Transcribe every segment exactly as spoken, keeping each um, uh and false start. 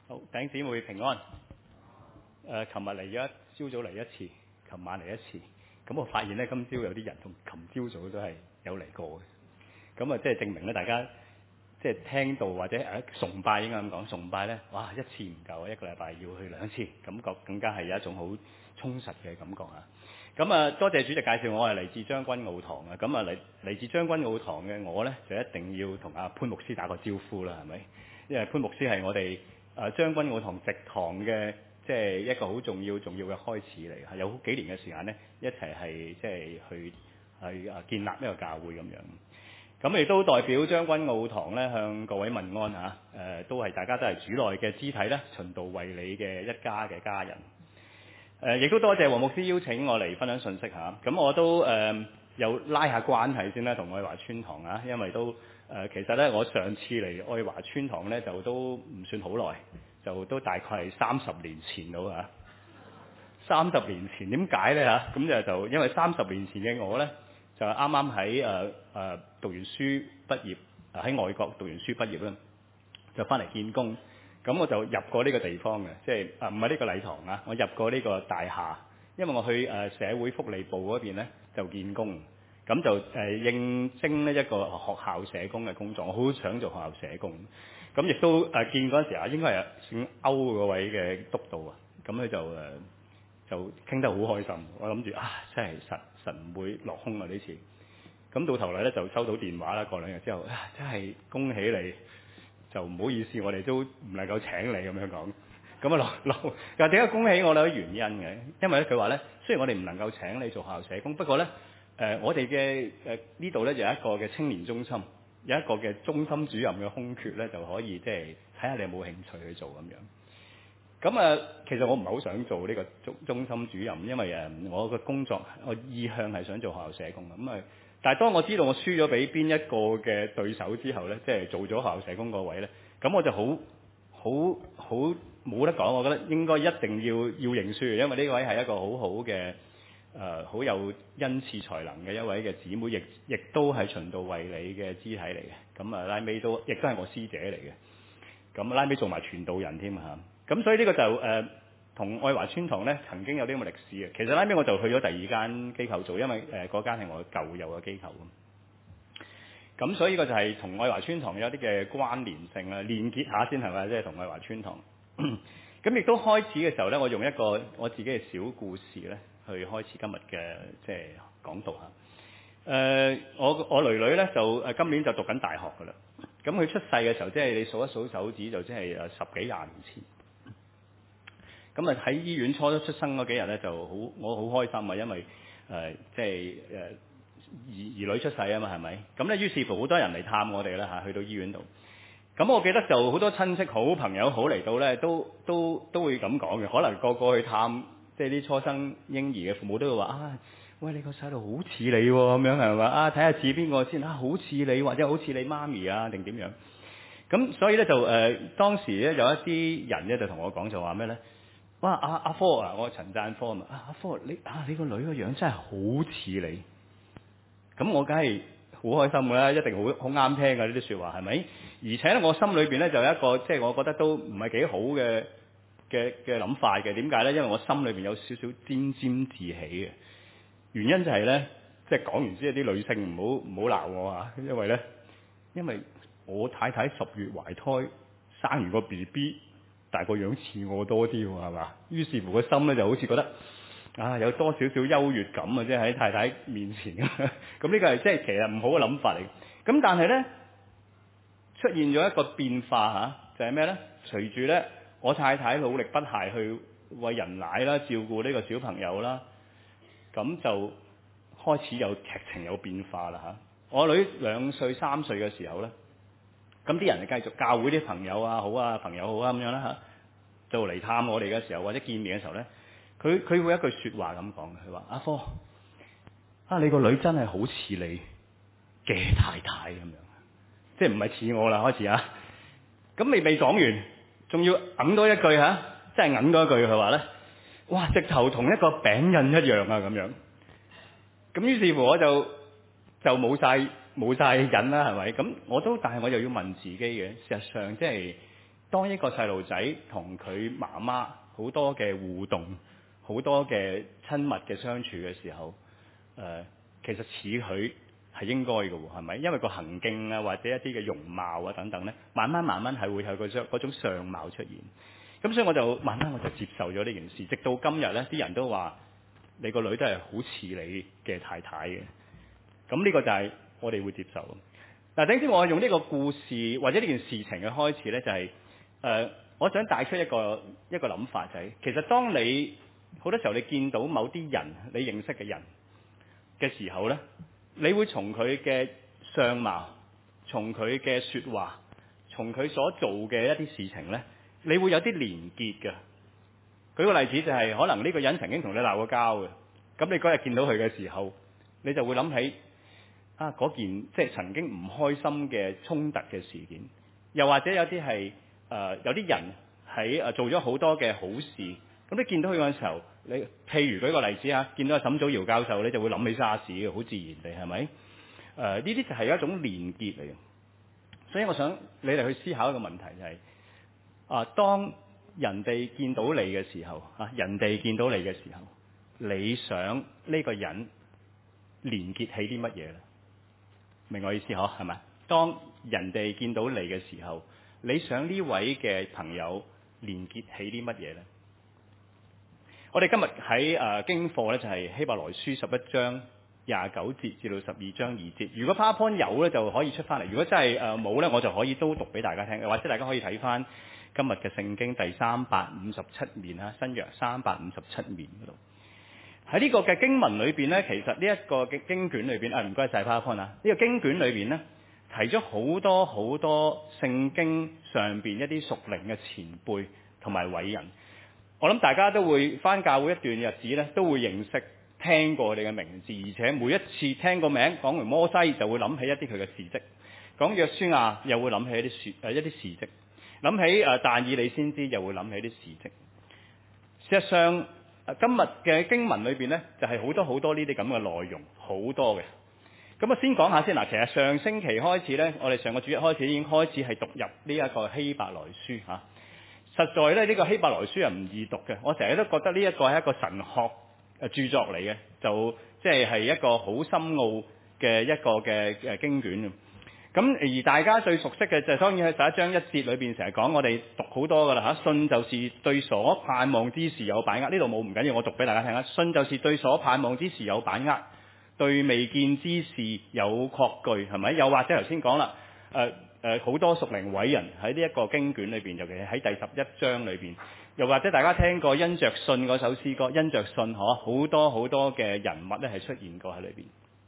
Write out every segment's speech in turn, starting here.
好，弟兄姊妹平安。誒、呃，琴日嚟咗一朝早嚟一次，琴晚嚟一次。咁我發現咧，今朝有啲人同琴朝早都係有嚟過嘅。咁啊，即係證明咧，大家即係聽到或者誒崇拜應該咁講，崇拜咧，哇，一次唔夠，一個禮拜要去兩次，感覺更加係有一種好充實嘅感覺啊！咁啊，多謝主席介紹我係嚟自將軍澳堂啊！咁啊，嚟嚟自將軍澳堂嘅我咧，就一定要同阿潘牧師打個招呼啦，係咪？因為潘牧師係我哋誒將軍澳堂植堂嘅，即係一個好重要重要嘅開始嚟嘅，有好幾年嘅時間咧，一齊係即係去去啊建立一個教會咁樣。咁亦都代表將軍澳堂咧向各位問安嚇，誒、呃、都係大家都係主內嘅肢體咧，循道衛理嘅一家嘅家人。誒、呃，亦都多謝黃牧師邀請我嚟分享信息嚇。咁、啊、我都誒、呃、又拉下關係先啦，同愛華村堂啊，因為都誒、呃、其實咧，我上次嚟愛華村堂咧就都唔算好耐，就都大概係三十年前到嚇。三十年前點解咧嚇？咁就就因為三十年前嘅我咧，就啱啱喺誒誒讀完書畢業，喺外國讀完書畢業啦，就翻嚟見工。咁我就入過呢個地方嘅，即係啊唔係呢個禮堂啊，我入過呢個大廈，因為我去誒、呃、社會福利部嗰邊咧就見工，咁就誒、呃、應徵呢一個學校社工嘅工作，我好想做學校社工，咁亦都誒、呃、見嗰陣時啊，應該係姓歐嗰位嘅督導啊，咁佢就誒、呃、就傾得好開心，我諗住啊真係實實唔會落空啊呢次，咁到頭嚟咧就收到電話啦，過兩日之後啊真係恭喜你。就唔好意思，我哋都唔能夠請你咁樣講。咁啊落落，但係點解恭喜我咧？有原因嘅，因為咧佢話咧，雖然我哋唔能夠請你做學校社工，不過咧誒、呃、我哋嘅誒呢度咧有一個嘅青年中心，有一個嘅中心主任嘅空缺咧，就可以即係睇下你有冇興趣去做咁樣。咁啊、呃，其實我唔係好想做呢個中中心主任，因為誒我嘅工作我意向係想做學校社工嘅咁啊。但係當我知道我輸咗俾邊一個嘅對手之後咧，即係做咗學校社工個位咧，咁我就好好好冇得講。我覺得應該一定要要認輸嘅，因為呢位係一個好好嘅誒好有恩賜才能嘅一位嘅姊妹，亦亦都係循道衛理嘅肢體嚟嘅。咁啊拉尾都亦都係我師姐嚟嘅。咁拉尾做埋傳道人添嚇。咁所以呢個就誒。呃同愛華村堂咧曾經有啲咁嘅歷史嘅，其實拉尾我就去咗第二間機構做，因為誒嗰間係我舊有嘅機構。咁所以呢個就係同愛華村堂有啲嘅關聯性啦，連結下先係咪？即係同愛華村堂。咁亦都開始嘅時候咧，我用一個我自己嘅小故事咧，去開始今日嘅即係講道嚇。誒、呃，我我女女咧就誒今年就讀緊大學㗎啦。咁佢出世嘅時候，即係你數一數手指，就即係誒十幾廿年前。咁啊喺醫院初初出生嗰幾日咧就好，我好開心啊，因為誒、呃、即係誒兒兒女出世啊嘛，係咪？咁咧於是乎好多人嚟探我哋啦嚇，去到醫院度。咁我記得就好多親戚好朋友好嚟到咧，都都都會咁講嘅。可能個個去探即係啲初生嬰兒嘅父母都會話啊，喂，你個細路好似你喎咁樣係嘛？啊睇下似邊個先啊，好似你或者好似你媽咪啊定點樣？咁所以咧就誒、呃、當時咧有一啲人咧就同我講就話咩咧？哇！阿阿科啊，我陳贊科啊嘛，阿科你啊你個女個樣真係好似你，咁我梗係好開心㗎啦，一定好好啱聽㗎呢啲説話係咪？而且咧我心裏邊咧就有一個即係我覺得都唔係幾好嘅嘅嘅諗法嘅，點解咧？因為我心裏邊有少少沾沾自喜嘅原因就係咧，即係講完之後啲女性唔好唔好鬧我啊，因為咧，因為我太太十月懷胎生完個 B B。大個樣似我多啲喎，係嘛？於是乎個心咧就好似覺得啊，有多少少優越感啊，即係喺太太面前咁。咁呢個係即係其實唔好嘅諗法嚟。咁但係咧出現咗一個變化嚇，就係咩咧？隨住咧我太太努力不懈去餵人奶啦，照顧呢個小朋友啦，咁就開始有劇情有變化啦嚇。我女兩歲三歲嘅時候咧。咁啲人係繼續教會啲朋友啊，好啊，朋友好啊咁樣啦嚇，就嚟探我哋嘅時候或者見面嘅時候咧，佢佢會一句説話咁講嘅，佢話阿科啊，你個女真係好似你嘅太太咁樣，即係唔係似我啦開始啊？咁未未講完，仲要揞多一句嚇，即係揞多一句佢話咧，哇！直頭同一個餅印一樣啊咁樣。咁於是乎我就就冇晒。冇晒癮啦，係咪？咁我都，但係我又要問自己嘅。事實上，即係當一個細路仔同佢媽媽好多嘅互動，好多嘅親密嘅相處嘅時候，誒、呃、其實似佢係應該嘅喎，係咪？因為個行徑啊，或者一啲嘅容貌啊等等咧，慢慢慢慢係會有個相嗰種相貌出現。咁所以我就慢慢我就接受咗呢件事，直到今日咧，啲人都話你個女都係好似你嘅太太嘅。咁呢個就係我哋會接受。嗱，等先我用呢個故事或者呢件事情嘅開始咧，就係、是、誒、呃，我想帶出一個一個諗法，就係、是、其實當你好多時候你見到某啲人你認識嘅人嘅時候咧，你會從佢嘅相貌、從佢嘅説話、從佢所做嘅一啲事情咧，你會有啲連結嘅。舉個例子就係、是、可能呢個人曾經同你鬧過交嘅，咁你嗰日見到佢嘅時候，你就會諗起啊嗰件即係曾經唔開心嘅衝突嘅事件，又或者有啲係誒有啲人喺誒做咗好多嘅好事，咁你見到佢嗰陣時候，你譬如舉個例子啊，見到阿沈祖堯教授，你就會諗起沙士嘅，好自然地係咪？誒呢啲就係一種連結嚟嘅，所以我想你哋去思考一個問題就係、是、啊，當人哋見到你嘅時候啊，人哋見到你嘅時候，你想呢個人連結起啲乜嘢咧？明我意思嗬，係咪？當人哋見到你嘅時候，你想呢位嘅朋友連結起啲乜嘢咧？我哋今日喺誒經課咧就係希伯來書十一章廿九節至到十二章二節。如果 PowerPoint 有咧就可以出翻嚟，如果真係誒冇咧，我就可以都讀俾大家聽，或者大家可以睇翻今日嘅聖經第三百五十七面啊，新約三百五十七面嗰度。喺呢個嘅經文裏邊咧，其實呢一個嘅經卷裏邊啊，唔該晒 PowerPoint 啊，呢個經卷裏邊咧提咗好多好多聖經上邊一啲屬靈嘅前輩同埋偉人。我諗大家都會返教會一段日子咧，都會認識聽過佢哋嘅名字，而且每一次聽個名講完摩西，就會諗起一啲佢嘅事蹟；講約書亞，又會諗起一啲事誒一啲事蹟；諗起誒但以理先知，又會諗起一啲事蹟。事實上，今日嘅經文裏邊咧，就係好多好多呢啲咁嘅內容，好多嘅。咁啊，先講下先嗱。其實上星期開始咧，我哋上個主日開始已經開始係讀入呢一個希伯來書嚇。實在咧，呢個希伯來書係唔易讀嘅。我成日都覺得呢一個係一個神學誒著作嚟嘅，就即係係一個好深奧嘅一個嘅誒經卷。咁而大家最熟悉嘅就係當然喺十一章一節裏邊成日講，我哋讀好多噶啦嚇。信就是對所盼望之事有把握。呢度冇唔緊要，我讀俾大家聽啦。信就是對所盼望之事有把握，對未見之事有確據，係咪？又或者頭先講啦，誒誒好多屬靈偉人喺呢一個經卷裏邊，尤其係喺第十一章裏邊。又或者大家聽過因着信嗰首詩歌，因着信嗬，好多好多嘅人物咧係出現過喺裏邊。誒、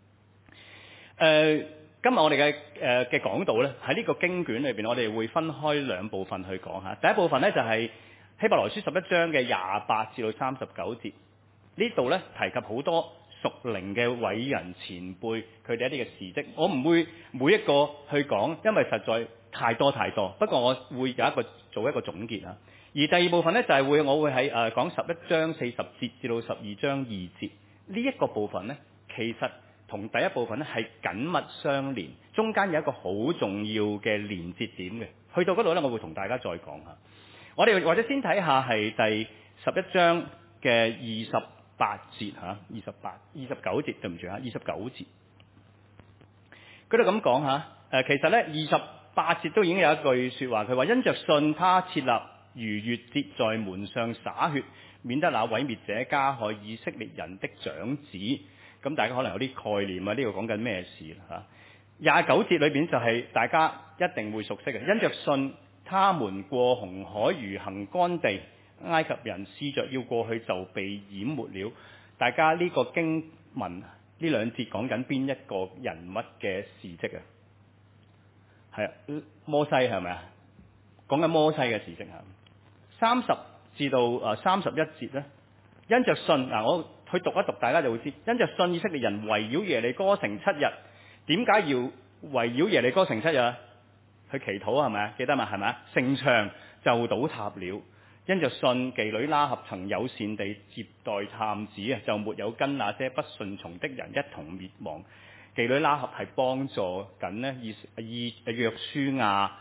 呃。今日我哋嘅誒嘅講道咧，喺呢個經卷裏邊，我哋會分開兩部分去講嚇。第一部分咧就係希伯來書十一章嘅廿八至到三十九節，呢度咧提及好多屬靈嘅偉人前輩佢哋一啲嘅事蹟。我唔會每一個去講，因為實在太多太多。不過我會有一個做一個總結啊。而第二部分咧就係會我會喺誒講十一章四十節至到十二章二節呢一個部分咧，其實同第一部分咧係緊密相連，中間有一個好重要嘅連接點嘅。去到嗰度咧，我會同大家再講下。我哋或者先睇下係第十一章嘅二十八節嚇，二十八、二十九節對唔住嚇，二十九節。嗰度咁講嚇，誒其實咧二十八節都已經有一句説話，佢話因着信，他設立逾越節在門上灑血，免得那毀滅者加害以色列人的長子。咁大家可能有啲概念啊，呢個講緊咩事啦？廿九節裏邊就係大家一定會熟悉嘅，因着信，他們過紅海如行乾地，埃及人試着要過去就被淹沒了。大家呢個經文呢兩節講緊邊一個人物嘅事蹟啊？係啊，摩西係咪啊？講緊摩西嘅事蹟啊。三十至到誒三十一節咧，因着信嗱，我去讀一讀，大家就會知。因着信，以色列人圍繞耶利哥城七日。點解要圍繞耶利哥城七日啊？去祈禱係咪啊？記得嘛係咪啊？城牆就倒塌了。因着信，妓女拉合曾友善地接待探子啊，就沒有跟那些不順從的人一同滅亡。妓女拉合係幫助緊呢以以約書亞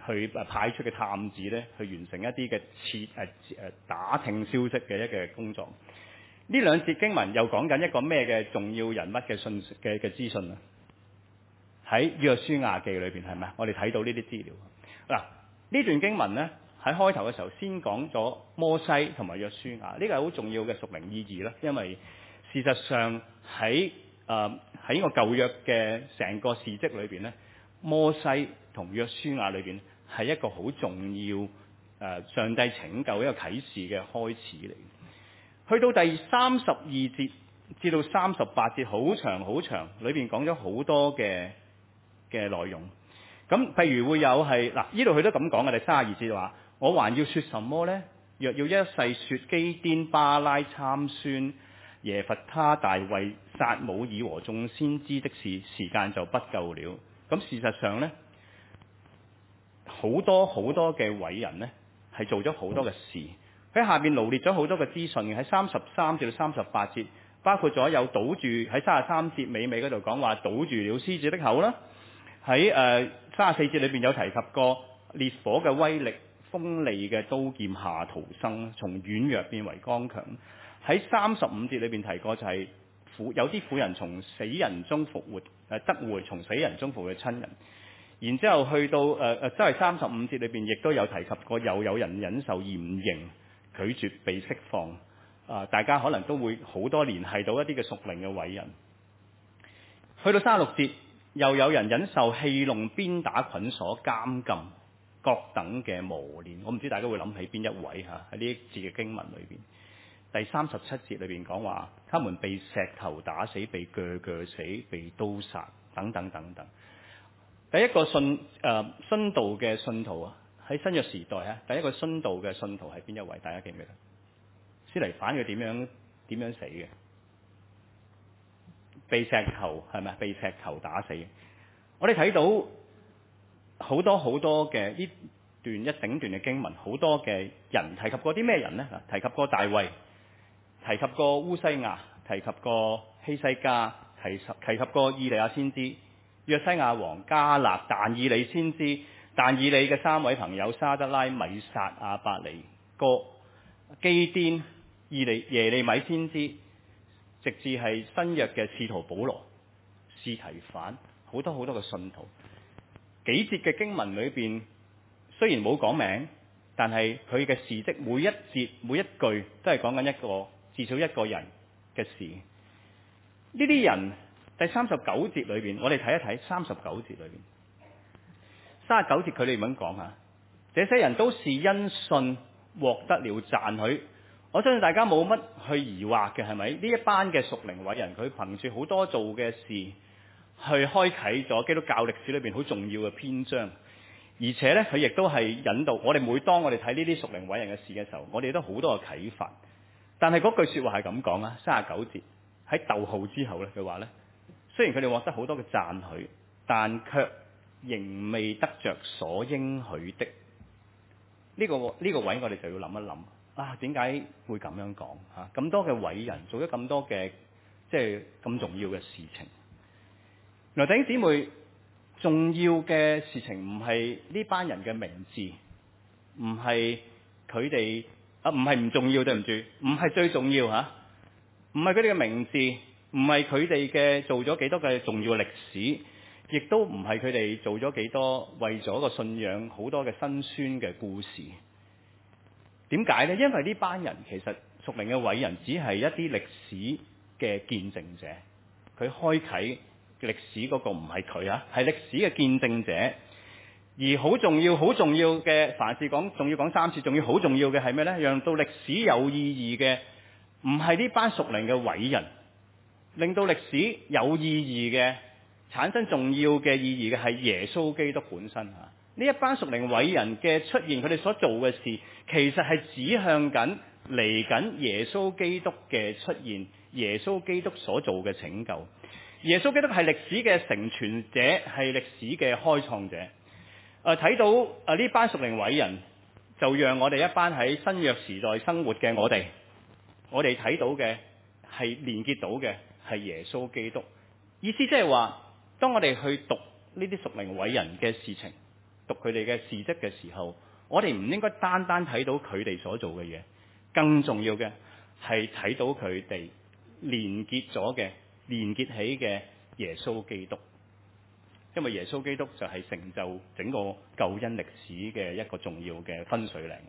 去派出嘅探子咧，去完成一啲嘅切誒誒打聽消息嘅一個工作。呢兩節經文又講緊一個咩嘅重要人物嘅信息嘅嘅資訊啊？喺約書亞記裏邊係咪？我哋睇到呢啲資料。嗱，呢段經文咧喺開頭嘅時候先講咗摩西同埋約書亞，呢個係好重要嘅屬靈意義啦。因為事實上喺誒喺呢個舊約嘅成個事蹟裏邊咧，摩西同約書亞裏邊係一個好重要誒、呃、上帝拯救一個啟示嘅開始嚟。去到第三十二節至到三十八節，好長好長，裏邊講咗好多嘅嘅內容。咁譬如會有係嗱，呢度佢都咁講嘅。第三十二節話：我還要說什麼呢？若要一世說基甸、巴拉、參孫、耶弗他、大衛、撒母耳和眾先知的事，時間就不夠了。咁事實上呢，好多好多嘅偉人呢，係做咗好多嘅事。喺下邊羅列咗好多嘅資訊，喺三十三至到三十八節，包括咗有堵住喺三十三節尾尾嗰度講話堵住了獅子的口啦。喺誒三十四節裏邊有提及過烈火嘅威力、鋒利嘅刀劍下逃生，從軟弱變為剛強。喺三十五節裏邊提過就係婦有啲婦人從死人中復活，誒得回從死人中復活嘅親人。然之後去到誒誒，即係三十五節裏邊亦都有提及過，又有人忍受嚴刑，拒絕被釋放。啊、呃，大家可能都會好多聯繫到一啲嘅屬靈嘅偉人。去到三十六節，又有人忍受戲弄、鞭打、捆鎖、監禁各等嘅磨練。我唔知大家會諗起邊一位嚇喺呢一節嘅經文裏邊。第三十七節裏邊講話，他們被石頭打死，被鋸鋸死，被刀殺等等等等。第一個信誒殉道嘅信徒啊，喺新約時代啊，第一個殉道嘅信徒係邊一位？大家記唔記得？司提反佢點樣點樣死嘅？被石頭係咪？被石頭打死。我哋睇到好多好多嘅呢段一整段嘅經文，好多嘅人提及過啲咩人呢？提及過大衛，提及過烏西亞，提及過希西家，提及提及過以利亞先知、約西亞王、加勒、但以理先知、但以理嘅三位朋友沙得拉、米撒、亞伯尼哥、基甸、以利耶利米先知，直至係新約嘅使徒保羅、司提反，好多好多嘅信徒。幾節嘅經文裏邊雖然冇講名，但係佢嘅事蹟每一節每一句都係講緊一個至少一個人嘅事。呢啲人第三十九節裏邊，我哋睇一睇三十九節裏邊，三十九節佢哋咁講吓，這些人都是因信獲得了讚許。我相信大家冇乜去疑惑嘅，係咪？呢一班嘅屬靈偉人，佢憑住好多做嘅事，去開啟咗基督教歷史裏邊好重要嘅篇章。而且咧，佢亦都係引導我哋。每當我哋睇呢啲屬靈偉人嘅事嘅時候，我哋都好多嘅啟發。但係嗰句說話係咁講啊，三十九節喺逗號之後咧，佢話咧，雖然佢哋獲得好多嘅讚許，但卻仍未得着所應許的。呢個呢個位我哋就要諗一諗啊，點解會咁樣講吓？咁多嘅偉人做咗咁多嘅即係咁重要嘅事情。原來弟兄姊妹，重要嘅事情唔係呢班人嘅名字，唔係佢哋啊，唔係唔重要，對唔住，唔係最重要吓，唔係佢哋嘅名字，唔係佢哋嘅做咗幾多嘅重要歷史，亦都唔係佢哋做咗幾多為咗個信仰好多嘅辛酸嘅故事。點解呢？因為呢班人其實屬靈嘅偉人只係一啲歷史嘅見證者，佢開啟歷史嗰個唔係佢啊，係歷史嘅見證者。而好重要、好重要嘅，凡事講仲要講三次，仲要好重要嘅係咩呢？讓到歷史有意義嘅，唔係呢班屬靈嘅偉人，令到歷史有意義嘅、產生重要嘅意義嘅係耶穌基督本身啊！呢一班屬靈偉人嘅出現，佢哋所做嘅事，其實係指向緊嚟緊耶穌基督嘅出現，耶穌基督所做嘅拯救。耶穌基督係歷史嘅成全者，係歷史嘅開創者。誒、呃，睇到誒呢班屬靈偉人，就讓我哋一班喺新約時代生活嘅我哋，我哋睇到嘅係連結到嘅係耶穌基督。意思即係話，當我哋去讀呢啲屬靈偉人嘅事情， 讀佢哋嘅事蹟嘅時候，我哋唔應該單單睇到佢哋所做嘅嘢，更重要嘅係睇到佢哋連結咗嘅、連結起嘅耶穌基督。因為耶穌基督就係成就整個救恩歷史嘅一個重要嘅分水嶺。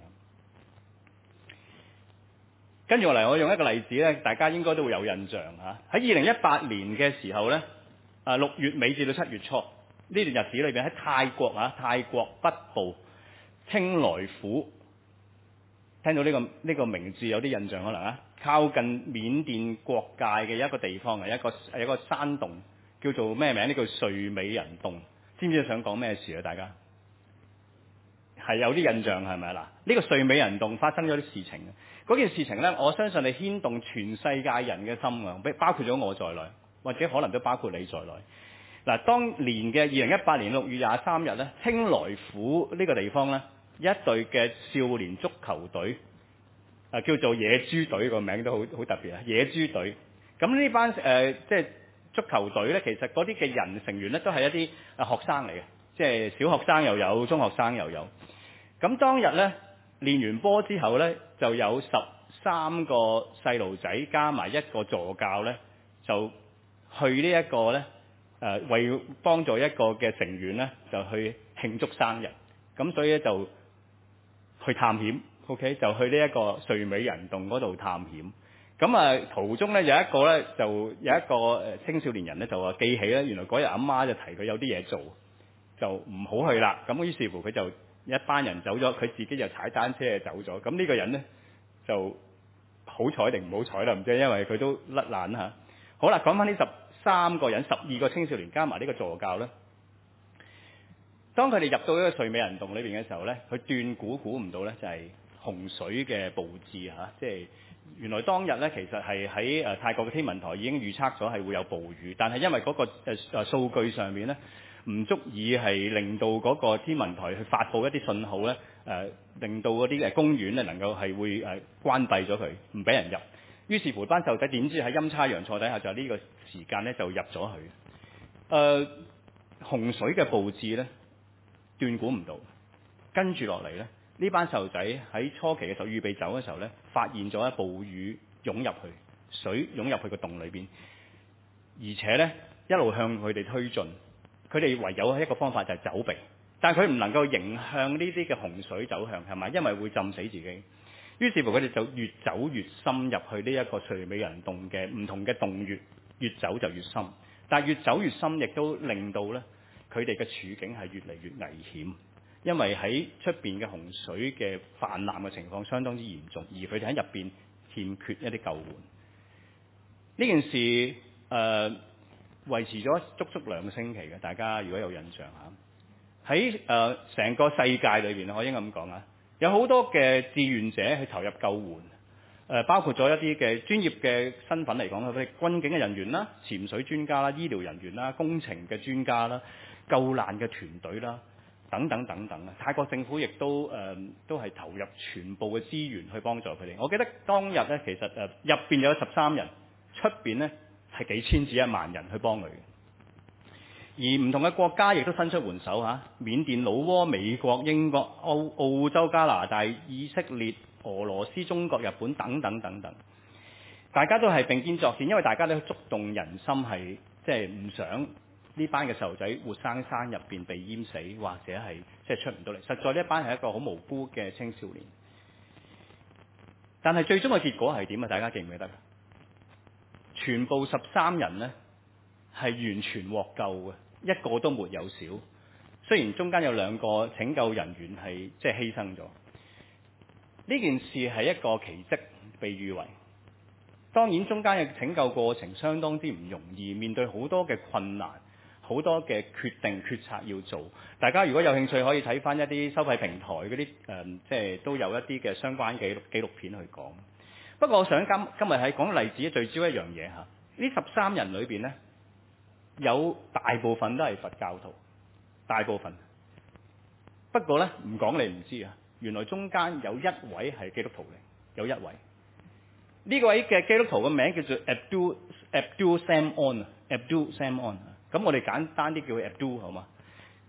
跟住落嚟，我用一個例子咧，大家應該都會有印象嚇。喺二零一八年嘅時候咧，啊六月尾至到七月初呢段日子裏邊，喺泰國啊，泰國北部清萊府，聽到呢個呢個名字有啲印象可能啊，靠近緬甸國界嘅一個地方，係一個係一個山洞，叫做咩名？呢叫睡美人洞。知唔知想講咩事啊？大家係有啲印象係咪啊？嗱，呢個睡美人洞發生咗啲事情。嗰件事情咧，我相信係牽動全世界人嘅心啊，包括咗我在內，或者可能都包括你在內。嗱，當年嘅二零一八年六月廿三日咧，清萊府呢個地方咧，一隊嘅少年足球隊，啊叫做野豬隊，個名都好好特別啊，野豬隊。咁呢班誒、呃、即係足球隊咧，其實嗰啲嘅人成員咧，都係一啲啊學生嚟嘅，即係小學生又有，中學生又有。咁當日咧，練完波之後咧，就有十三個細路仔加埋一個助教咧，就去呢一個咧，誒、呃、為幫助一個嘅成員咧，就去慶祝生日。咁所以咧就去探險 ，OK， 就去呢一個睡美人洞嗰度探險。咁啊途中咧有一個咧就有一個誒青少年人咧就話記起咧，原來嗰日阿媽就提佢有啲嘢做，就唔好去啦。咁於是乎佢就一班人走咗，佢自己就踩單車就走咗。咁呢個人咧就好彩定唔好彩啦，唔知，因為佢都甩爛嚇。好啦，講翻呢十三個人，十二個青少年加埋呢個助教咧。當佢哋入到呢個睡美人洞裏邊嘅時候咧，佢斷估估唔到咧，就係洪水嘅佈置嚇，即係原來當日咧其實係喺誒泰國嘅天文台已經預測咗係會有暴雨，但係因為嗰個誒誒數據上面咧唔足以係令到嗰個天文台去發布一啲信號咧，誒令到嗰啲誒公園咧能夠係會誒關閉咗佢，唔俾人入。於是乎班細路仔點知喺陰差陽錯底下就呢個時間咧就入咗去。誒、呃、洪水嘅佈置咧斷估唔到，跟住落嚟咧，呢班細路仔喺初期嘅時候預備走嘅時候咧，發現咗一暴雨湧入去，水湧入去個洞裏邊，而且咧一路向佢哋推進，佢哋唯有一個方法就係走避，但係佢唔能夠迎向呢啲嘅洪水走向，係咪？因為會浸死自己。於是乎佢哋就越走越深入去呢一個睡美人洞嘅唔同嘅洞穴，越走就越深，但係越走越深，亦都令到咧佢哋嘅處境係越嚟越危險，因為喺出邊嘅洪水嘅泛濫嘅情況相當之嚴重，而佢哋喺入邊欠缺一啲救援。呢件事誒、呃、維持咗足足兩個星期嘅，大家如果有印象嚇，喺誒成個世界裏邊，我應該咁講啊，有好多嘅志願者去投入救援，誒、呃、包括咗一啲嘅專業嘅身份嚟講，譬如軍警嘅人員啦、潛水專家啦、醫療人員啦、工程嘅專家啦、救難嘅團隊啦，等等等等啊！泰國政府亦都誒、呃、都係投入全部嘅資源去幫助佢哋。我記得當日咧，其實誒入邊有十三人，出邊咧係幾千至一萬人去幫佢嘅。而唔同嘅國家亦都伸出援手嚇，緬甸、老撾、美國、英國、澳澳洲、加拿大、以色列、俄羅斯、中國、日本等等等等，大家都係並肩作戰，因為大家都觸動人心，係即係唔想呢班嘅細路仔活生生入邊被淹死，或者係即係出唔到嚟。實在呢一班係一個好無辜嘅青少年，但係最終嘅結果係點啊？大家記唔記得？全部十三人呢係完全獲救嘅，一個都沒有少。雖然中間有兩個拯救人員係即係犧牲咗，呢件事係一個奇蹟，被譽為。當然中間嘅拯救過程相當之唔容易，面對好多嘅困難，好多嘅決定決策要做。大家如果有興趣，可以睇翻一啲收費平台嗰啲誒，即係都有一啲嘅相關紀錄紀錄片去講。不過我想今今日喺講例子聚焦一樣嘢嚇，呢十三人裏邊呢，有大部分都係佛教徒，大部分。不過呢，唔講你唔知啊，原來中間有一位係基督徒嚟，有一位。呢個位嘅基督徒嘅名叫做 Abdul Abdul Sam On Abdul Sam On。咁我哋簡單啲叫佢 Abdul 好嘛？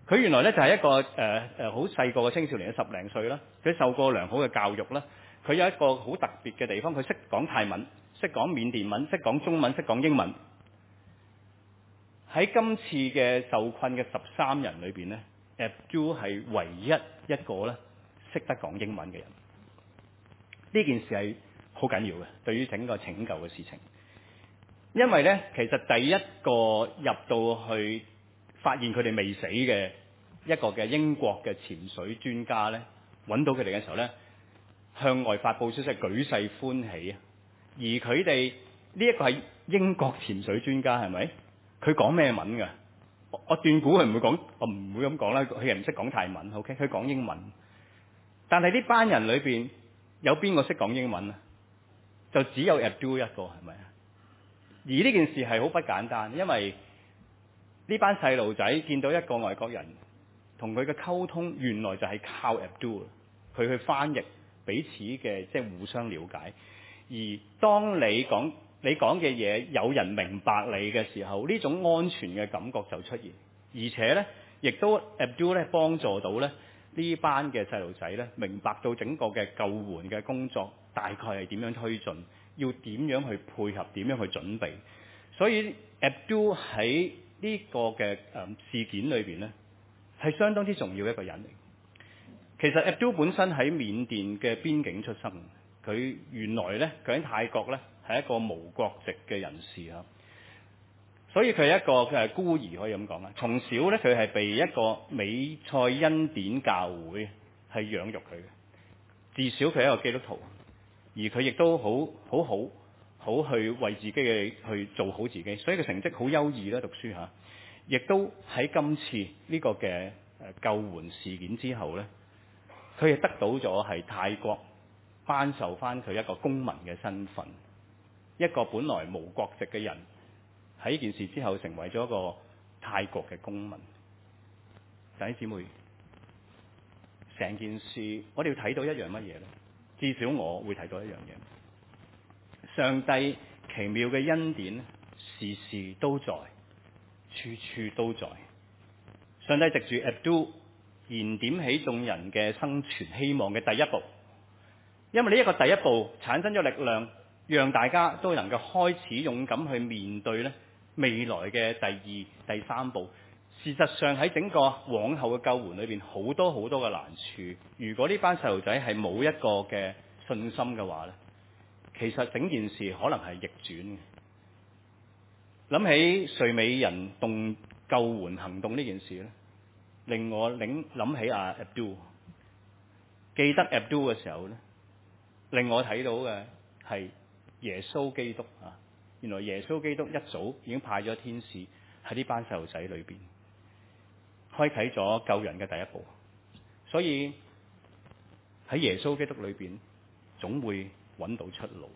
佢原來咧就係一個誒誒好細個嘅青少年，十零歲啦。佢受過良好嘅教育啦。佢有一個好特別嘅地方，佢識講泰文，識講緬甸文，識講中文，識講英文。喺今次嘅受困嘅十三人裏邊咧 Abdul 係唯一一個咧識得講英文嘅人。呢件事係好緊要嘅，對於整個拯救嘅事情。因為咧，其實第一個入到去發現佢哋未死嘅一個嘅英國嘅潛水專家咧，揾到佢哋嘅時候咧，向外發佈消息，舉世歡喜啊！而佢哋呢一個係英國潛水專家，係咪？佢講咩文㗎？我我斷估佢唔會講，我唔會咁講啦。佢係唔識講泰文 ，OK？佢講英文。但係呢班人裏邊有邊個識講英文啊？就只有 Abdul 一個，係咪啊？而呢件事係好不簡單，因為呢班細路仔見到一個外國人同佢嘅溝通，原來就係靠 Abdul 佢去翻譯彼此嘅即係互相了解。而當你講你講嘅嘢有人明白你嘅時候，呢種安全嘅感覺就出現，而且咧亦都 Abdul 咧幫助到咧呢班嘅細路仔咧明白到整個嘅救援嘅工作大概係點樣推進，要點樣去配合，點樣去準備。所以 Abdul 喺呢個嘅誒事件裏邊咧係相當之重要一個人嚟。其實 Abdul 本身喺緬甸嘅邊境出生，佢原來咧佢喺泰國咧係一個無國籍嘅人士啊，所以佢係一個佢係孤兒可以咁講啊。從小咧佢係被一個美塞恩典教會係養育佢嘅，至少佢係一個基督徒，而佢亦都好好好好去為自己嘅去做好自己，所以佢成績好優異啦，讀書嚇，亦都喺今次呢個嘅誒救援事件之後咧，佢係得到咗係泰國頒授翻佢一個公民嘅身份，一個本來無國籍嘅人喺呢件事之後成為咗一個泰國嘅公民。弟兄姊妹，成件事我哋要睇到一樣乜嘢咧？至少我會睇到一樣嘢，上帝奇妙嘅恩典時時都在，處處都在。上帝藉住 Abdul 燃點起眾人嘅生存希望嘅第一步，因為呢一個第一步產生咗力量，讓大家都能夠開始勇敢去面對咧未來嘅第二、第三步。事實上喺整個往後嘅救援裏邊，好多好多嘅難處。如果呢班細路仔係冇一個嘅信心嘅話咧，其實整件事可能係逆轉嘅。諗起睡美人動救援行動呢件事咧，令我諗諗起阿 Abdul。記得 Abdul 嘅時候咧，令我睇到嘅係耶穌基督啊！原來耶穌基督一早已經派咗天使喺呢班細路仔裏邊，開啟咗救人嘅第一步。所以喺耶穌基督裏邊，總會揾到出路。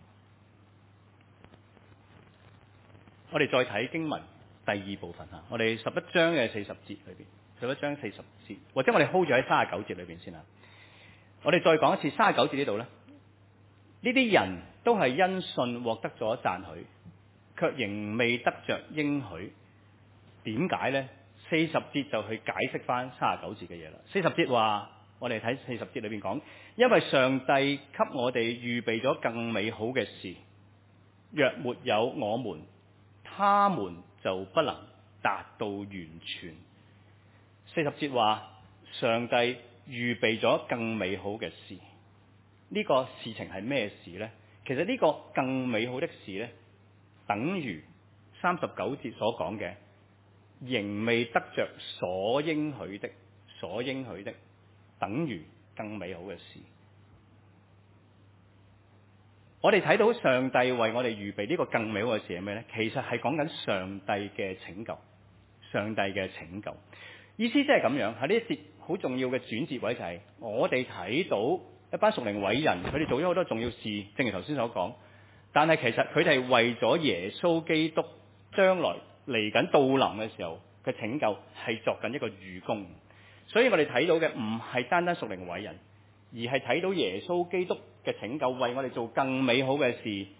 我哋再睇經文第二部分嚇，我哋十一章嘅四十節裏邊，十一章四十節，或者我哋 hold 住喺三十九節裏邊先啦。我哋再講一次三十九節呢度咧，呢啲人都係因信獲得咗讚許，卻仍未得着應許。點解咧？四十節就去解釋翻三十九節嘅嘢啦。四十節話，我哋睇四十節裏邊講，因為上帝給我哋預備咗更美好嘅事，若沒有我們，他們就不能達到完全。四十節話，上帝預備咗更美好嘅事。呢個事情係咩事呢？其實呢個更美好的事呢，等於三十九節所講嘅，仍未得着所應許的，所應許的，等於更美好嘅事。我哋睇到上帝為我哋預備呢個更美好嘅事係咩呢？其實係講緊上帝嘅拯救，上帝嘅拯救。意思即係咁樣，喺呢一節好重要嘅轉折位就係我哋睇到一班屬靈偉人，佢哋做咗好多重要事，正如頭先所講。但係其實佢哋係為咗耶穌基督將來嚟緊到臨嘅時候嘅拯救係作緊一個預工。所以我哋睇到嘅唔係單單屬靈偉人，而係睇到耶穌基督嘅拯救為我哋做更美好嘅事，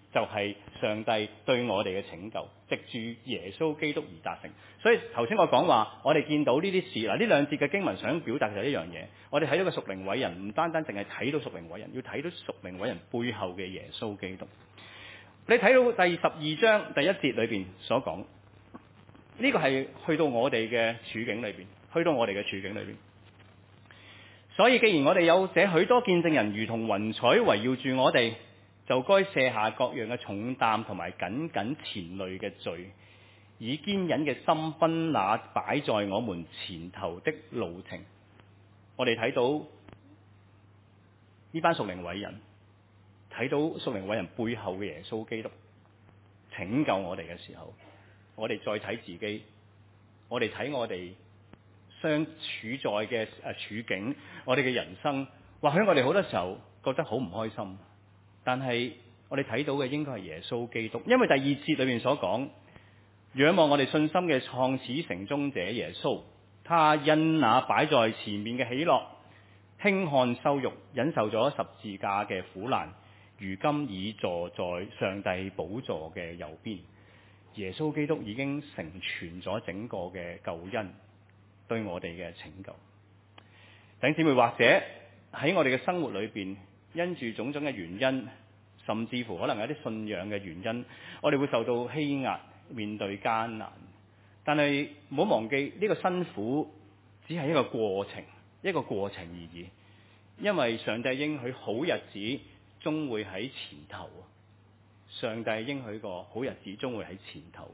就係上帝對我哋嘅拯救，藉住耶穌基督而達成。所以頭先我講話，我哋見到呢啲事嗱，呢兩節嘅經文想表達就係一樣嘢。我哋睇到個屬靈偉人，唔單單淨係睇到屬靈偉人，要睇到屬靈偉人背後嘅耶穌基督。你睇到第十二章第一節裏邊所講，呢個係去到我哋嘅處境裏邊，去到我哋嘅處境裏邊。所以既然我哋有這許多見證人如同雲彩圍繞住我哋，就該卸下各樣嘅重擔同埋緊緊纏累嘅罪，以堅忍嘅心奔那擺在我們前頭的路程。我哋睇到呢班屬靈偉人，睇到屬靈偉人背後嘅耶穌基督拯救我哋嘅時候，我哋再睇自己，我哋睇我哋相處在嘅誒處境，我哋嘅人生，或許我哋好多時候覺得好唔開心，但係我哋睇到嘅應該係耶穌基督，因為第二節裏面所講，仰望我哋信心嘅創始成終者耶穌，他因那擺在前面嘅喜樂，輕看羞辱，忍受咗十字架嘅苦難，如今已坐在上帝寶座嘅右邊。耶穌基督已經成全咗整個嘅救恩，對我哋嘅拯救。弟兄姊妹，或者喺我哋嘅生活裏邊，因住種種嘅原因，甚至乎可能有啲信仰嘅原因，我哋會受到欺壓，面對艱難。但係唔好忘記，呢個辛苦只係一個過程，一個過程而已。因為上帝應許好日子終會喺前頭。上帝應許個好日子終會喺前頭。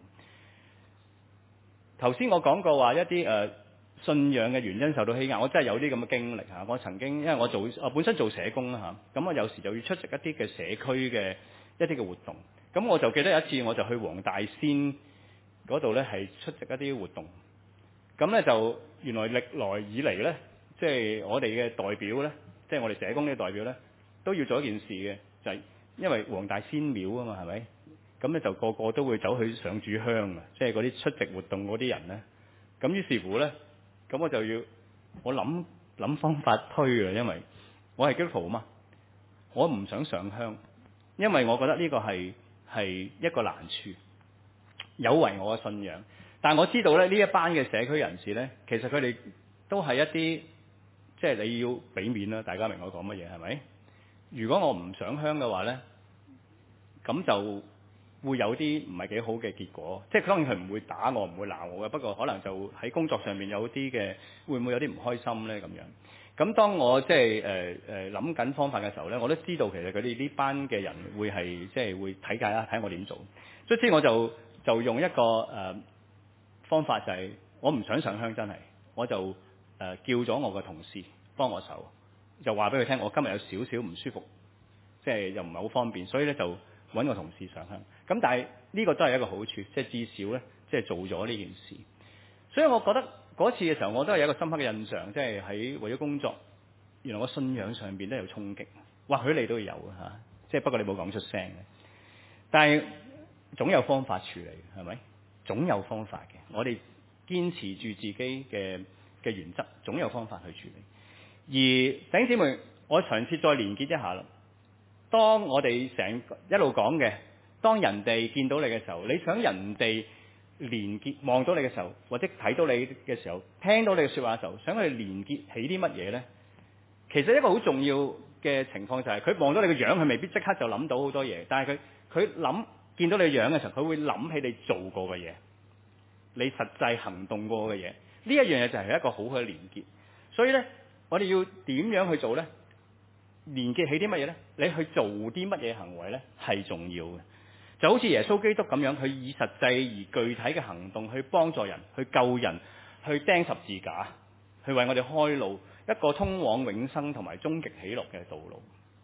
頭先我講過話一啲誒、呃、信仰嘅原因受到欺壓，我真係有啲咁嘅經歷嚇。我曾經因為我做我本身做社工啦嚇，咁我有時就要出席一啲嘅社區嘅一啲嘅活動。咁我就記得有一次我就去黃大仙嗰度咧，係出席一啲活動。咁咧就原來歷來以嚟咧，即係我哋嘅代表咧，即係我哋社工嘅代表咧，都要做一件事嘅，就係因為黃大仙廟啊嘛，係咪？咁咧就個個都會走去上炷香啊，即係嗰啲出席活動嗰啲人咧。咁於是乎咧，咁我就要我諗諗方法推啊，因為我係基督徒啊嘛，我唔想上香，因為我覺得呢個係係一個難處，有違我嘅信仰。但係我知道咧，呢一班嘅社區人士咧，其實佢哋都係一啲即係你要俾面啦，大家明我講乜嘢係咪？如果我唔上香嘅話咧，咁就會有啲唔係幾好嘅結果，即係當然佢唔會打我，唔會鬧我嘅，不過可能就喺工作上面有啲嘅，會唔會有啲唔開心咧咁樣？咁當我即係誒誒諗緊方法嘅時候咧，我都知道其實佢哋呢班嘅人會係即係會睇解啦，睇我點做。所以我就就用一個誒、呃、方法，就係我唔想上香，真係我就誒、呃、叫咗我個同事幫我手，就話俾佢聽，我今日有少少唔舒服，即係又唔係好方便，所以咧就揾個同事上香。咁但係呢個都係一個好處，即係至少咧，即係做咗呢件事。所以我覺得嗰次嘅時候，我都係有一個深刻嘅印象，即係喺為咗工作，原來我信仰上邊都有衝擊。或許你都有嚇，即係不過你冇講出聲嘅。但係總有方法處理，係咪？總有方法嘅。我哋堅持住自己嘅嘅原則，總有方法去處理。而弟兄姊妹，我嘗試再連結一下啦。當我哋成一路講嘅，當人哋見到你嘅時候，你想人哋連結望到你嘅時候，或者睇到你嘅時候，聽到你嘅説話嘅時候，想佢哋連結起啲乜嘢咧？其實一個好重要嘅情況就係，佢望到你嘅樣，佢未必即刻就諗到好多嘢，但係佢佢諗見到你嘅樣嘅時候，佢會諗起你做過嘅嘢，你實際行動過嘅嘢。呢一樣嘢就係一個好嘅連結。所以咧，我哋要點樣去做咧？連結起啲乜嘢咧？你去做啲乜嘢行為咧？係重要嘅。就好似耶穌基督咁樣，佢以實際而具體嘅行動去幫助人、去救人、去釘十字架，去為我哋開路，一個通往永生同埋終極喜樂嘅道路。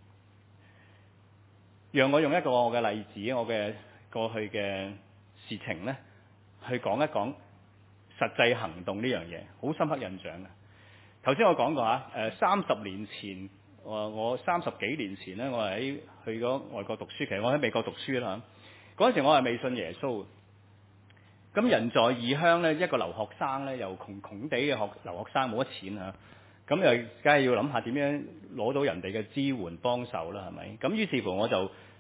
讓我用一個我嘅例子，我嘅過去嘅事情咧，去講一講實際行動呢樣嘢，好深刻印象嘅。頭先我講過啊，誒三十年前。我我三十幾年前咧，我係喺去咗外國讀書，其實我喺美國讀書啦。嗰陣時我係未信耶穌。咁人在異鄉咧，一個留學生咧，又窮窮地嘅學留學生冇乜錢嚇，咁又梗係要諗下點樣攞到人哋嘅支援幫手啦，係咪？咁於是乎我就去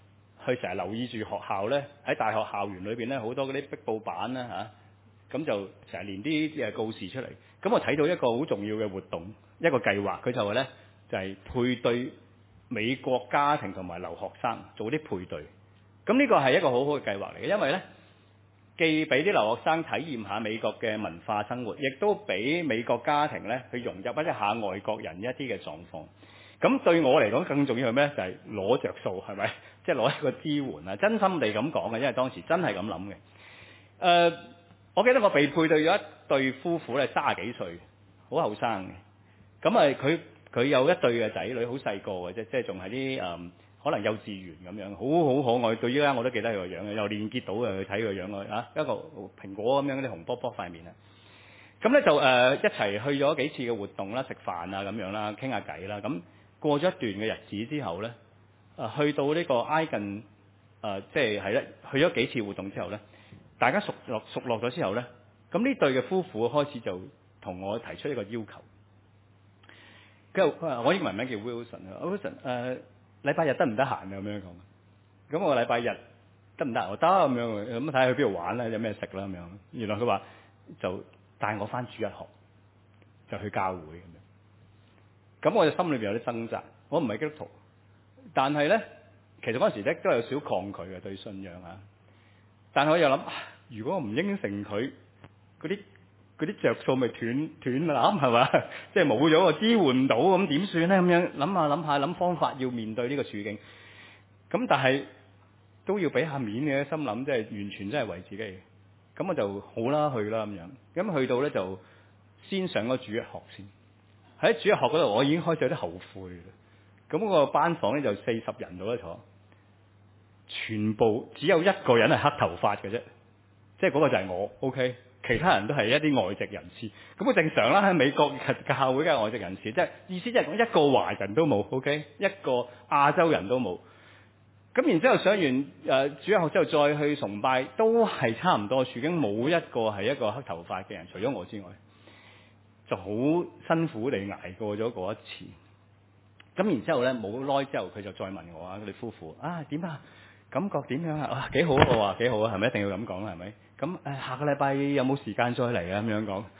佢成日留意住學校咧，喺大學校園裏邊咧好多嗰啲壁布板啦嚇，咁、啊、就成日連啲誒告示出嚟。咁我睇到一個好重要嘅活動，一個計劃，佢就話咧就係、是、配對美國家庭同埋留學生做啲配對。咁呢個係一個好好嘅計劃嚟嘅，因為咧既俾啲留學生體驗下美國嘅文化生活，亦都俾美國家庭咧去融入一下外國人一啲嘅狀況。咁對我嚟講更重要係咩咧？就係攞着數，係咪？即係攞一個支援啊！真心地咁講嘅，因為當時真係咁諗嘅。誒、呃，我記得我被配對咗一對夫婦咧，三十幾歲，好後生嘅。咁啊，佢佢有一對嘅仔女，好細個嘅啫，即係仲係啲誒可能幼稚園咁樣，好好可愛。到依家我都記得佢個樣嘅，又連結到嘅，去睇佢樣啊，一個蘋果咁樣啲紅卜卜塊面啊。咁咧就誒、呃、一齊去咗幾次嘅活動啦，食飯啊咁樣啦，傾下偈啦。咁過咗一段嘅日子之後咧，誒去到呢個挨近誒，即係係咧，去咗幾次活動之後咧，大家熟落熟落咗之後咧，咁呢對嘅夫婦開始就同我提出一個要求。佢話：我英文名叫 Wilson，Wilson 誒禮拜日得唔得閒啊？咁樣講。咁我禮拜日得唔得？我得咁樣，咁睇下去邊度玩啦，有咩食啦咁樣。原來佢話就帶我翻主日學，就去教會咁樣。咁我就心裏邊有啲掙扎。我唔係基督徒，但係咧，其實嗰陣時咧都有少少抗拒嘅對信仰啊。但係我又諗，如果我唔應承佢，嗰啲嗰啲著數咪斷斷啦，係嘛？即係冇咗個支援唔到，咁點算咧？咁樣諗下諗下諗方法，要面對呢個處境。咁但係都要俾下面嘅，心諗即係完全真係為自己。咁我就好啦，去啦咁樣。咁去到咧就先上咗主日學先。喺主日學嗰度，我已經開始有啲後悔啦。咁、那個班房咧就四十人度一坐，全部只有一個人係黑頭髮嘅啫，即係嗰個就係我 ，OK，其他人都係一啲外籍人士。咁好正常啦，喺美國教會嘅外籍人士，即係意思即係講一個華人都冇 ，OK，一個亞洲人都冇。咁然之後上完誒、呃、主日學之後再去崇拜，都係差唔多處境，冇一個係一個黑頭髮嘅人，除咗我之外，就好辛苦地捱過咗嗰一次。咁然之後咧，冇耐之後佢就再問我啊，佢哋夫婦啊點啊，感覺點樣啊？啊幾好啊！我話幾好啊，係咪一定要咁講啦？係咪？咁誒下個禮拜有冇時間再嚟啊？咁樣講，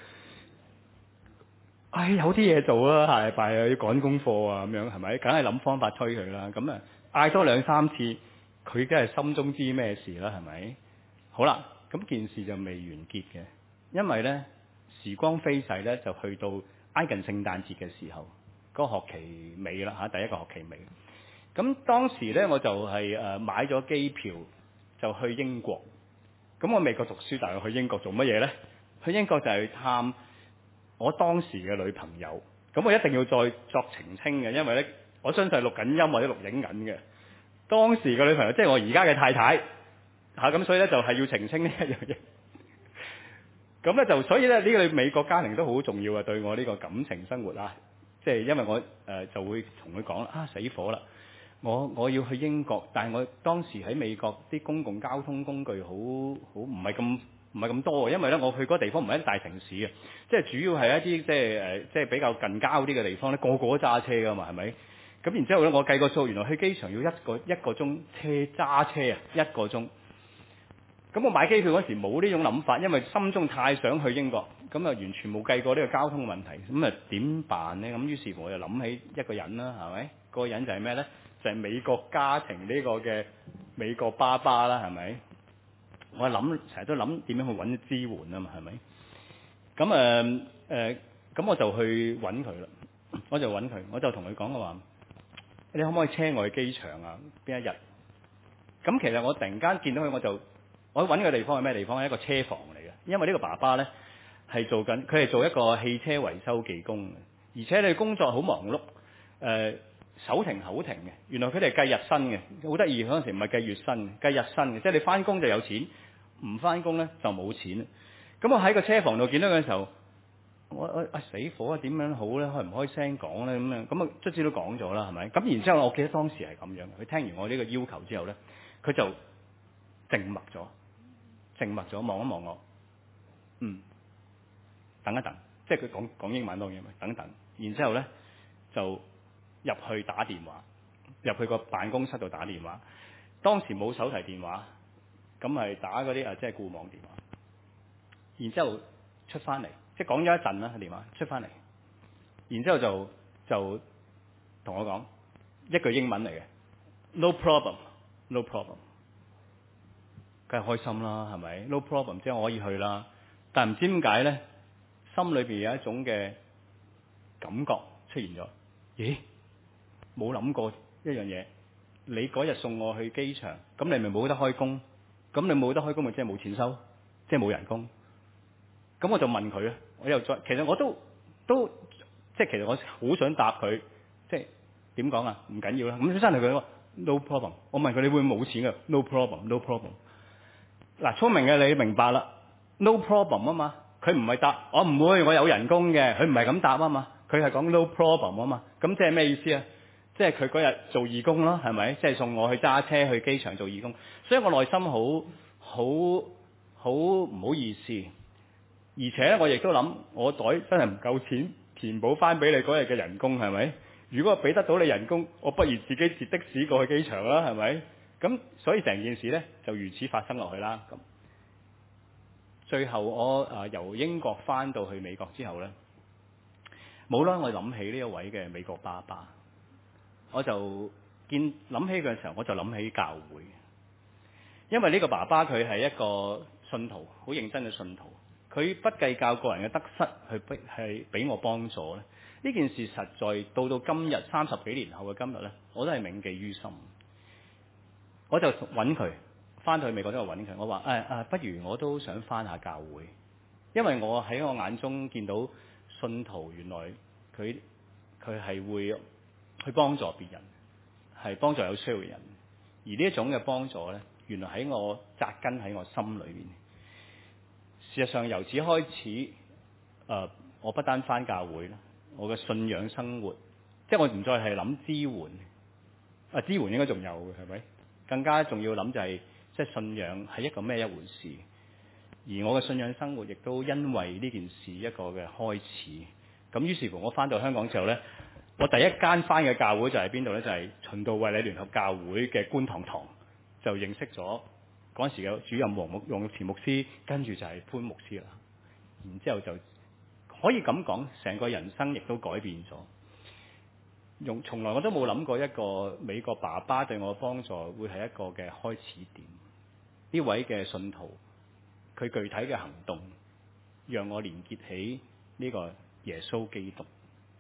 唉、哎、有啲嘢做啦，下禮拜啊要趕功課啊咁樣係咪？梗係諗方法催佢啦。咁啊嗌多兩三次，佢梗係心中知咩事啦？係咪？好啦，咁件事就未完結嘅，因為咧時光飛逝咧，就去到挨近聖誕節嘅時候。嗰個學期尾啦嚇，第一個學期尾。咁當時咧我就係誒買咗機票就去英國。咁我美國讀書，但係去英國做乜嘢咧？去英國就係去探我當時嘅女朋友。咁我一定要再作澄清嘅，因為咧我相信係錄緊音或者錄影緊嘅。當時嘅女朋友即係我而家嘅太太嚇，咁所以咧就係要澄清呢一樣嘢。咁咧就所以咧呢個美國家庭都好重要啊，對我呢個感情生活啊。即係因為我誒、呃、就會同佢講啦，啊死火啦！我我要去英國，但係我當時喺美國啲公共交通工具好好唔係咁唔係咁多嘅，因為咧我去嗰個地方唔係一大城市嘅，即係主要係一啲即係誒即係比較近郊啲嘅地方咧，個個都揸車㗎嘛，係咪？咁然之後咧，我計個數，原來去機場要一個一個鐘車揸車啊，一個鐘。咁我買機票嗰時冇呢種諗法，因為心中太想去英國，咁啊完全冇計過呢個交通問題，咁啊點辦呢？咁於是乎我就諗起一個人啦，係咪？嗰個人就係咩呢？就係美國家庭呢個嘅美國爸爸啦，係咪？我諗成日都諗點樣去揾支援啊嘛，係咪？咁誒誒，咁我就去揾佢啦，我就揾佢，我就同佢講嘅話，你可唔可以車我去機場啊？邊一日？咁其實我突然間見到佢，我就我揾嘅地方係咩地方？係一個車房嚟嘅，因為呢個爸爸呢係做緊，佢係做一個汽車維修技工嘅，而且你工作好忙碌，誒、呃、手停口停嘅。原來佢哋係計日薪嘅，好得意。嗰陣時唔係計月薪，計日薪嘅，即係你翻工就有錢，唔翻工呢就冇錢。咁我喺個車房度見到佢嘅時候，我我啊死火啊！點樣好咧？開唔開聲講咧？咁樣咁啊，卒之都講咗啦，係咪？咁然之後，我記得當時係咁樣。佢聽完我呢個要求之後咧，佢就靜默咗，靜默咗，望一望我，嗯，等一等，即係佢講講英文當然，等一等。然之後咧就入去打電話，入去個辦公室度打電話。 當時冇手提電話，咁係打嗰啲啊，即係固網電話。然之後出翻嚟，即係講咗一陣啦，電話出翻嚟，然之後就就同我講一句英文嚟嘅 ，no problem，no problem，梗係開心啦，係咪 ？no problem，即係我可以去啦。但唔知點解咧，心裏邊有一種嘅感覺出現咗。咦？冇諗過一樣嘢，你嗰日送我去機場，咁你咪冇得開工？咁你冇得開工咪即係冇錢收，即係冇人工。咁我就問佢啊，我又再，其實我都都即係其實我好想答佢，即係點講啊？唔緊要啦。咁真係佢話 no problem。我問佢你會冇錢㗎 ？no problem，no problem。嗱，聰明嘅你明白啦 ，no problem 啊嘛。佢唔係答我唔會，我有人工嘅。佢唔係咁答啊嘛。佢係講 no problem 啊嘛。咁即係咩意思啊？即係佢嗰日做義工咯，係咪？即係送我去揸車去機場做義工。所以我內心好好好唔好意思。而且我亦都諗，我袋真係唔夠錢填補翻俾你嗰日嘅人工，係咪？如果我俾得到你人工，我不如自己截的士過去機場啦，係咪？咁所以成件事呢，就如此發生落去啦。咁最後我啊、呃、由英國翻到去美國之後呢，冇啦，我諗起呢一位嘅美國爸爸，我就見諗起嘅時候，我就諗起教會，因為呢個爸爸佢係一個信徒，好認真嘅信徒。佢不計較個人嘅得失，去逼係俾我幫助咧。呢件事實在到到今日三十幾年後嘅今日咧，我都係銘記於心。我就揾佢翻到去美國都度揾佢，我話誒誒，不如我都想翻下教會，因為我喺我眼中見到信徒原來佢佢係會去幫助別人，係幫助有需要嘅人，而呢一種嘅幫助咧，原來喺我扎根喺我心裏面。事實上由此開始，誒、呃，我不單返教會啦，我嘅信仰生活，即係我唔再係諗支援，啊支援應該仲有嘅，係咪？更加重要諗就係、是，即係信仰係一個咩一回事。而我嘅信仰生活亦都因為呢件事一個嘅開始。咁於是乎，我返到香港之後咧，我第一間返嘅教會就係邊度咧？就係、是、循道衛理聯合教會嘅觀塘堂，就認識咗。嗰陣時嘅主任黃牧黃玉田牧師，跟住就係潘牧師啦。然之後就可以咁講，成個人生亦都改變咗。用從來我都冇諗過一個美國爸爸對我嘅幫助會係一個嘅開始點。呢位嘅信徒，佢具體嘅行動，讓我連結起呢個耶穌基督。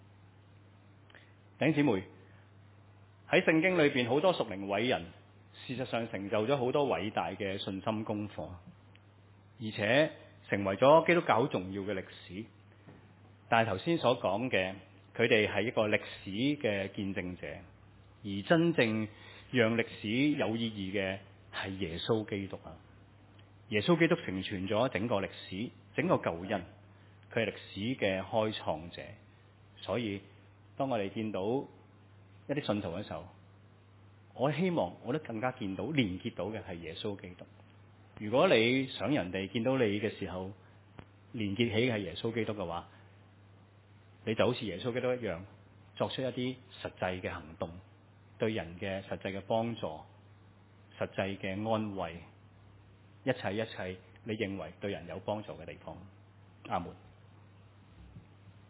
弟兄姊妹，喺聖經裏邊好多屬靈偉人，事實上成就咗好多偉大嘅信心功課，而且成為咗基督教好重要嘅歷史。但係頭先所講嘅，佢哋係一個歷史嘅見證者，而真正讓歷史有意義嘅係耶穌基督啊！耶穌基督成全咗整個歷史，整個救恩，佢係歷史嘅開創者。所以當我哋見到一啲信徒嘅時候，我希望我都更加見到連結到嘅係耶穌基督。如果你想人哋見到你嘅時候連結起嘅係耶穌基督嘅話，你就好似耶穌基督一樣，作出一啲實際嘅行動，對人嘅實際嘅幫助、實際嘅安慰，一切一切你認為對人有幫助嘅地方。阿門。